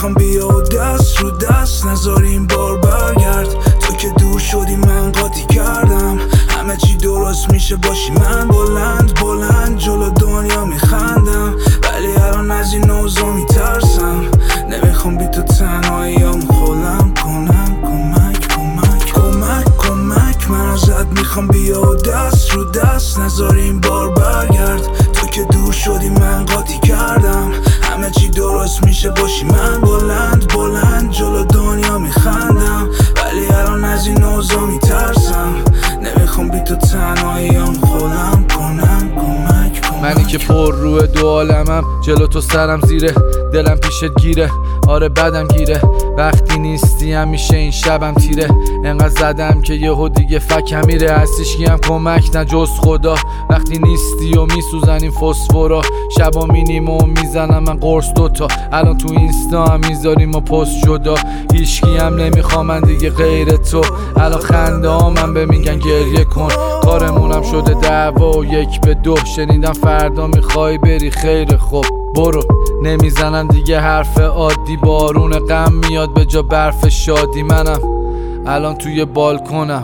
میخوام بیا و دست رو دست نذاری این بار برگرد. تو که دور شدی من قاطی کردم، همه چی درست میشه باشی من بلند بلند جلو دنیا میخندم. ولی الان از این اوضاع میترسم، نمیخوام بی تو تنهاییام خودم کنم. کمک کمک کمک کمک من ازت میخوام بیا و دست رو دست نذاری این بار برگرد. تو که دور شدی من قاطی کردم، همه چی درست میشه باشی من بلند بلند جلو دنیا میخندم. ولی الان از این اوضاع میترسم، نمیخوام بی تو تنهاییام خودم کنم. کمک کمک منی که پر روی دو عالمم، جلو تو سرم زیره، دلم پیشت گیره، آره بدم گیره. وقتی نیستی همیشه این شبم تیره، انقدر زدم که یهو دیگه فکم میره. هستیش هم کمک نه جز خدا، وقتی نیستی و میسوزن این فسفورا. شبا مینیم و میزنم من قرص دوتا، الان تو اینستا هم میذاریم و پست جدا. هیچکی هم نمیخوام من دیگه غیر تو، الان خنده ها من به میگن گریه کن. کارمونم شده دعوا و 1-2، شنیدم فردا میخوای بری خیر خوب برو. نمیزنم دیگه حرف عادی، بارون غم میاد به جا برف شادی. منم الان توی بالکنم،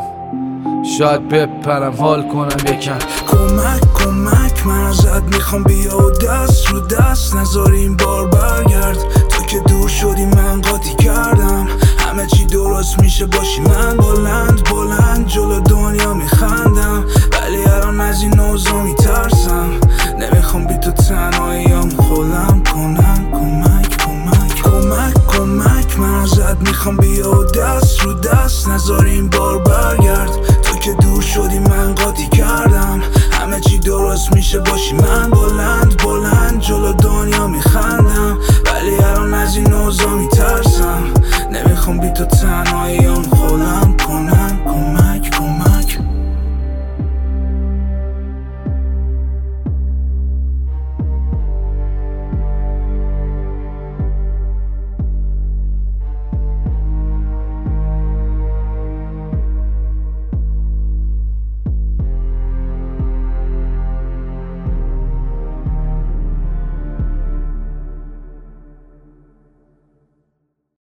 شاید بپرم حال کنم یکم. کمک کمک من ازت میخوام بیا و دست رو دست نذاری این بار برگرد. تو که دور شدی من قاطی کردم، همه چی درست میشه باشی من بلند بلند جلو دنیا میخندم. ولی الان از این اوضاع میترسم، نمیخوام بی تو تنهاییام خودم کنم. کمک کمک کمک کمک من ازت میخوام بیا و دست رو دست نذاری این بار برگرد. تو که دور شدی من قاطی کردم، همه چی درست میشه باشی من بلند بلند جلو دنیا میخندم. ولی الان از این اوضاع میترسم، نمیخوام بی تو تنهاییام خودم